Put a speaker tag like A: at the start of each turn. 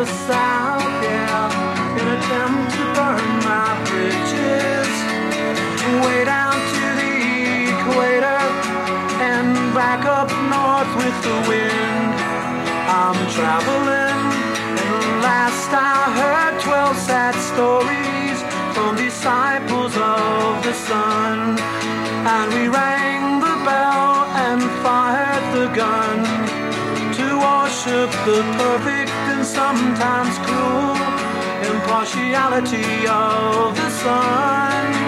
A: south, yeah, in attempt to burn my bridges, way down to the equator and back up north with the wind. I'm traveling, and last I heard 12 sad stories from disciples of the sun, and we rang the bell and fired the gun to worship the perfect and sometimes cruel impartiality of the sun.